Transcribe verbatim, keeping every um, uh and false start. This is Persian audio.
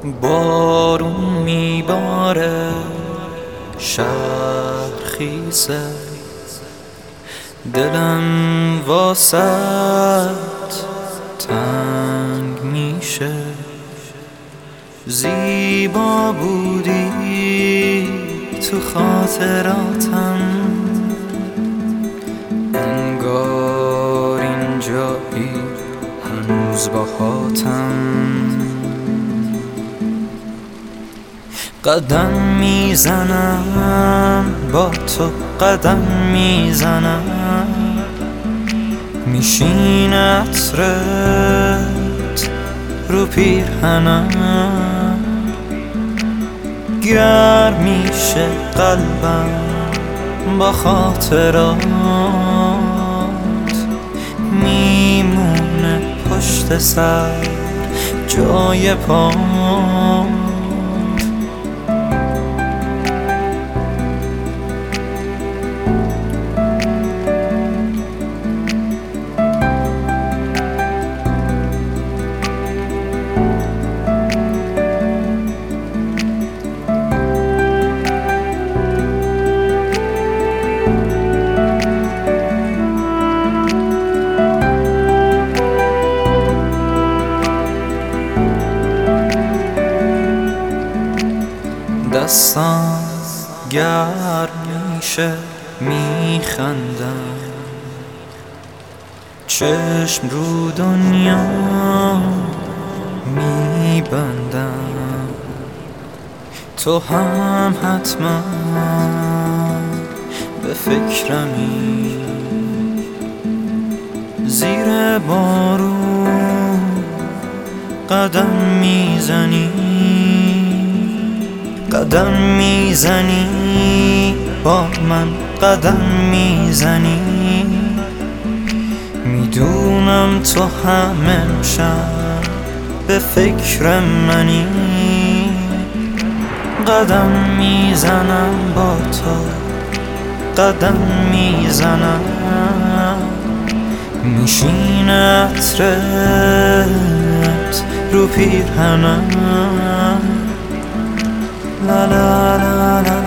بارون میباره، شهر خیسه، دلم واسط تنگ میشه. زیبا بودی تو خاطراتم، انگار اینجایی هنوز باهاتم. قدم میزنم با تو، قدم میزنم، میشین عطرت رو پیرهنم. گرم میشه قلبم با خاطرات، میمونه پشت سر جای پام. دستان گرم میشه، میخندم، چشم رو دنیا میبندم. تو هم حتما به فکرمی، زیر بارون قدم میزنی، قدم میزنی با من، قدم میزنی. میدونم تو هم امشب به فکر منی. قدم میزنم با تو، قدم میزنم، میشین عطرت رو پیرهنم. La la la la